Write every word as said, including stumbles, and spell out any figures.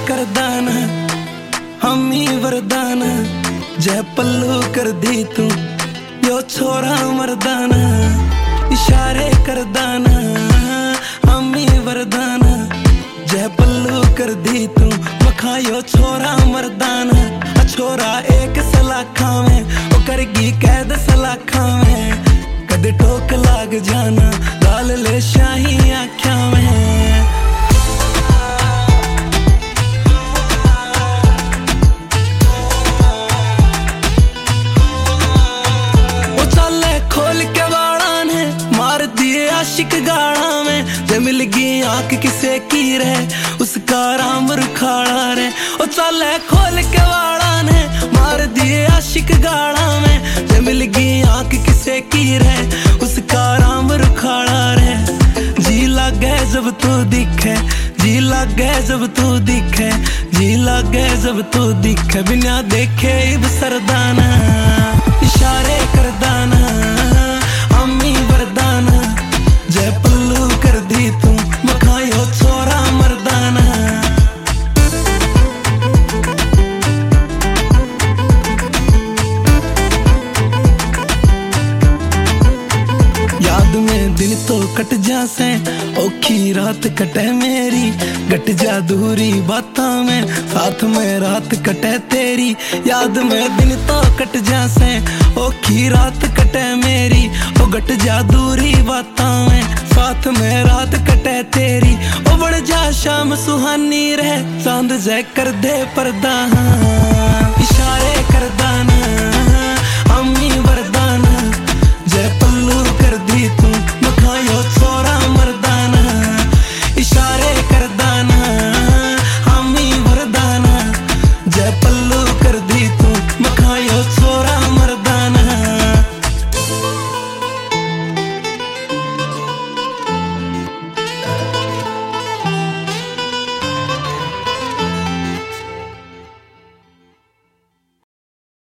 करदा ना हमी वरदाना जय पल्लू कर दी तू यो छोरा मरदाना इशारे करदा ना हमी वरदाना जय पल्लू कर दी तू मखा यो छोरा मरदाना छोरा एक सलाखा में ओ करगी कैद सलाखा में कद ठोक लाग जाना गाल ले शाही आख्या में ओ चले खोल के बाड़ा ने मार दिए आशिक गाड़ा में जे मिल गई आंख किसे की रहे उसका राम रुखाड़ा रे ओ चले खोल के बाड़ा ने मार दिए आशिक गाड़ा में जे मिल गई आंख किसे की रहे उसका राम रुखाड़ा रे जी लागे जब तू दिखे जी लागे जब तू दिखे जी लागे जब तू दिखे बिना देखे इब सरदाना इशारे करदाना अम्मी वरदाना जय पल्लू कर दी तू मखायो छोरा मरदाना याद में दिन तो कट जासे औखी रात कटे मेरी गट जा दूरी बातां में साथ में रात कटे तेरी याद में दिन तो कट जासे औखी रात कटे मेरी ओ गट जा दूरी बातां में साथ में रात कटे तेरी ओ बढ़ जा शाम सुहानी रहे चांद जय कर दे पर्दा इशारे